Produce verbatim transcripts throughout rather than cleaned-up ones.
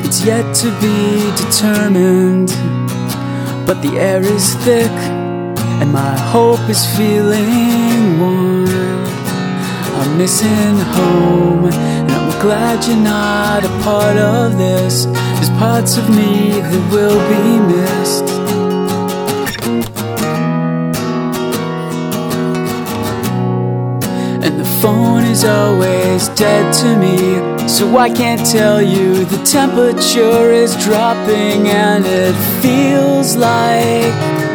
It's yet to be determined, but the air is thick and my hope is feeling warm. I'm missing home, and I'm glad you're not a part of this. There's parts of me that will be missed. And the phone is always dead to me, so I can't tell you the temperature is dropping, and it feels like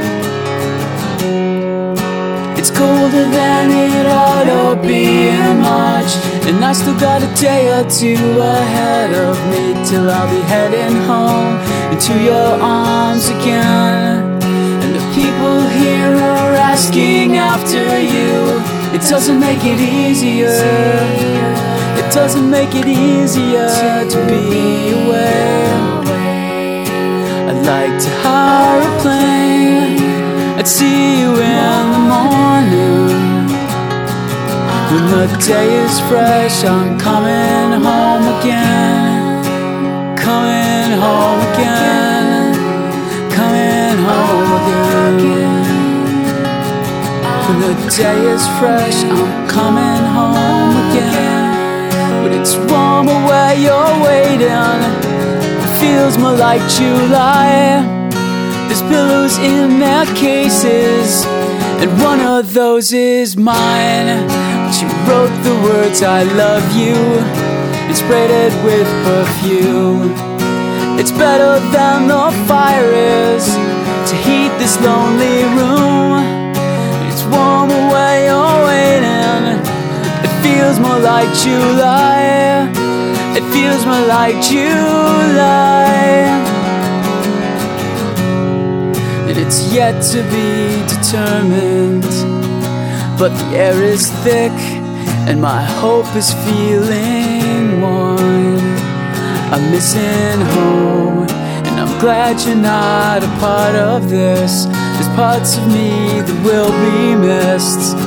it's colder than it ought to be in March. And I still got a day or two ahead of me till I'll be heading home into your arms again. And the people here are asking after you. It doesn't make it easier. It doesn't make it easier to be away. I'd like to hire a plane. I'd see you in the morning. When the day is fresh, I'm coming home again. Coming home again. Coming home again. When the day is fresh, I'm coming home again. But it's warmer where you're waiting. It feels more like July. There's pillows in their cases, and one of those is mine. She wrote the words I love you and sprayed it with perfume. It's better than the fire is to heat this lonely room. It's warmer where you're waiting. It feels more like July. It feels more like July. And it's yet to be determined, but the air is thick and my hope is feeling warm. I'm missing home, and I'm glad you're not a part of this. There's parts of me that will be missed.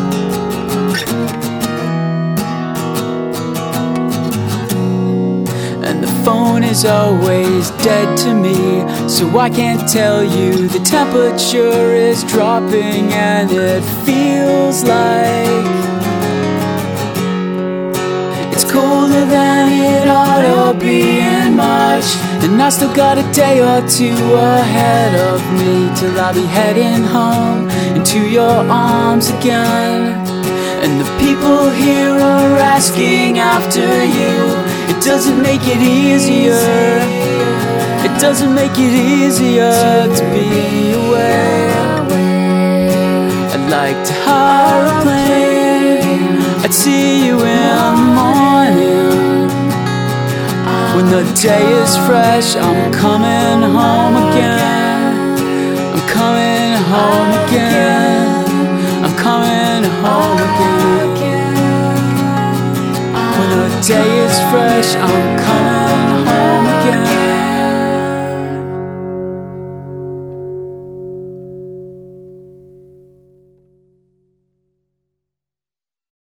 And the phone is always dead to me, so I can't tell you the temperature is dropping, and it feels like it's colder than it ought to be in March. And I still got a day or two ahead of me till I'll be heading home into your arms again. And the people here are asking after you. It doesn't make it easier. It doesn't make it easier to be away. I'd like to hire a plane. I'd see you in the morning. When the day is fresh, I'm coming home again. I'm coming home again. I'm coming home again. When the day is fresh, I'm coming